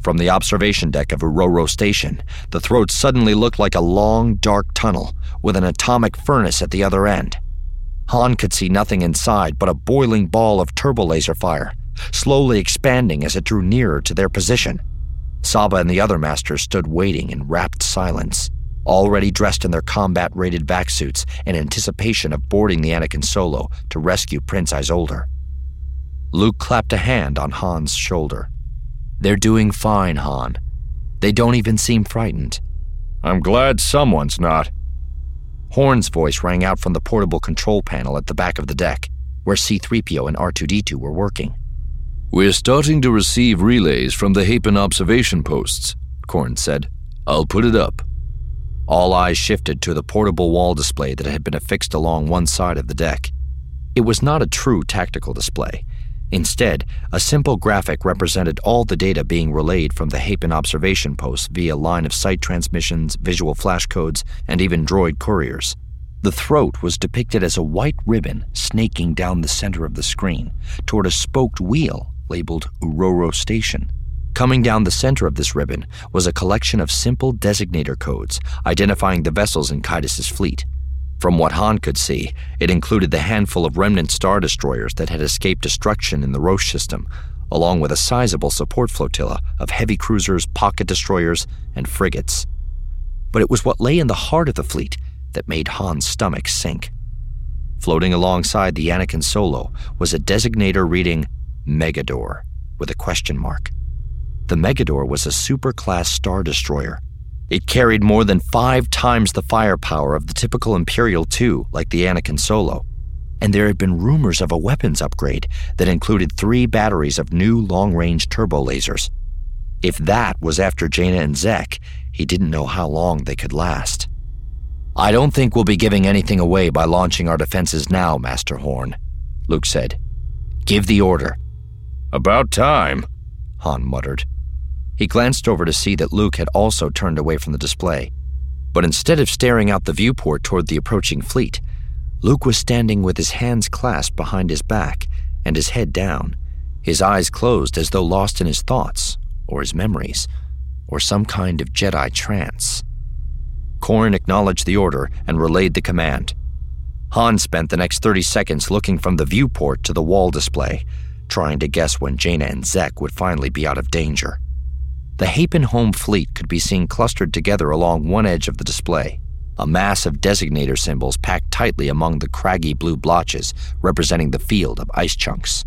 From the observation deck of Uroro Station, the throat suddenly looked like a long, dark tunnel with an atomic furnace at the other end. Han could see nothing inside but a boiling ball of turbolaser fire, slowly expanding as it drew nearer to their position. Saba and the other masters stood waiting in rapt silence, already dressed in their combat-rated vac suits in anticipation of boarding the Anakin Solo to rescue Prince Isolder. Luke clapped a hand on Han's shoulder. "They're doing fine, Han. They don't even seem frightened." "I'm glad someone's not." Horn's voice rang out from the portable control panel at the back of the deck, where C-3PO and R2-D2 were working. "We're starting to receive relays from the Hapen observation posts," Korn said. "I'll put it up." All eyes shifted to the portable wall display that had been affixed along one side of the deck. It was not a true tactical display. Instead, a simple graphic represented all the data being relayed from the Hapen observation posts via line-of-sight transmissions, visual flash codes, and even droid couriers. The throat was depicted as a white ribbon snaking down the center of the screen toward a spoked wheel labeled Uroro Station. Coming down the center of this ribbon was a collection of simple designator codes identifying the vessels in Kaitis' fleet. From what Han could see, it included the handful of remnant Star Destroyers that had escaped destruction in the Roche system, along with a sizable support flotilla of heavy cruisers, pocket destroyers, and frigates. But it was what lay in the heart of the fleet that made Han's stomach sink. Floating alongside the Anakin Solo was a designator reading Megador with a question mark. The Megador was a super-class Star Destroyer. It carried more than 5 times the firepower of the typical Imperial II, like the Anakin Solo, and there had been rumors of a weapons upgrade that included 3 batteries of new long-range turbo lasers. If that was after Jaina and Zek, he didn't know how long they could last. "I don't think we'll be giving anything away by launching our defenses now, Master Horn," Luke said. "Give the order." "About time," Han muttered. He glanced over to see that Luke had also turned away from the display. But instead of staring out the viewport toward the approaching fleet, Luke was standing with his hands clasped behind his back and his head down, his eyes closed as though lost in his thoughts, or his memories, or some kind of Jedi trance. Korn acknowledged the order and relayed the command. Han spent the next 30 seconds looking from the viewport to the wall display, trying to guess when Jaina and Zek would finally be out of danger. The Hapen home fleet could be seen clustered together along one edge of the display, a mass of designator symbols packed tightly among the craggy blue blotches representing the field of ice chunks.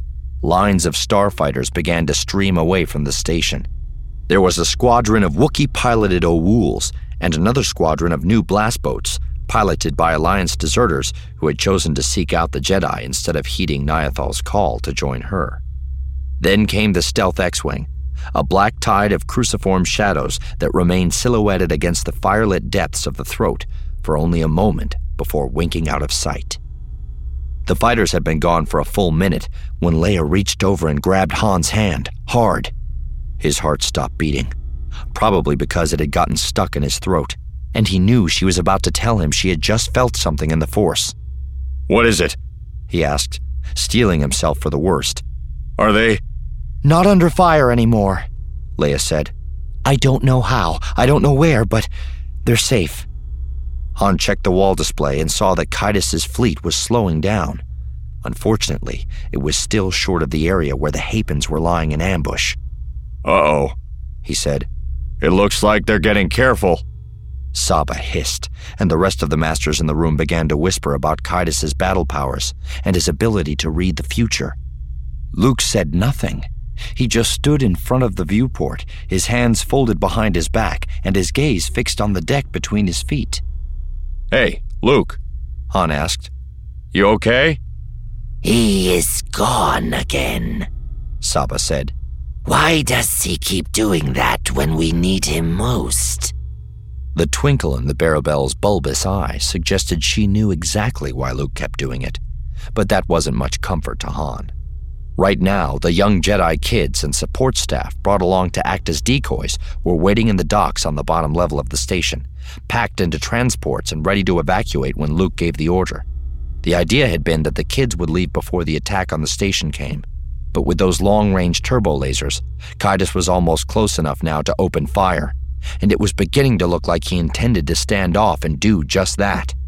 Lines of starfighters began to stream away from the station. There was a squadron of Wookiee-piloted O'Wools and another squadron of new blast boats, piloted by Alliance deserters who had chosen to seek out the Jedi instead of heeding Niathal's call to join her. Then came the stealth X-Wing, a black tide of cruciform shadows that remained silhouetted against the firelit depths of the throat for only a moment before winking out of sight. The fighters had been gone for a full minute when Leia reached over and grabbed Han's hand, hard. His heart stopped beating, probably because it had gotten stuck in his throat, and he knew she was about to tell him she had just felt something in the Force. "What is it?" he asked, steeling himself for the worst. "Are they—" "Not under fire anymore," Leia said. "I don't know how, I don't know where, but they're safe." Han checked the wall display and saw that Kaitis' fleet was slowing down. Unfortunately, it was still short of the area where the Hapens were lying in ambush. "Uh-oh," he said. "It looks like they're getting careful." Saba hissed, and the rest of the masters in the room began to whisper about Kaitis' battle powers and his ability to read the future. Luke said nothing. He just stood in front of the viewport, his hands folded behind his back and his gaze fixed on the deck between his feet. "Hey, Luke," Han asked. "You okay?" "He is gone again," Saba said. "Why does he keep doing that when we need him most?" The twinkle in the Barabel's bulbous eye suggested she knew exactly why Luke kept doing it, but that wasn't much comfort to Han. Right now, the young Jedi kids and support staff brought along to act as decoys were waiting in the docks on the bottom level of the station, packed into transports and ready to evacuate when Luke gave the order. The idea had been that the kids would leave before the attack on the station came, but with those long-range turbo lasers, Kaitis was almost close enough now to open fire, and it was beginning to look like he intended to stand off and do just that.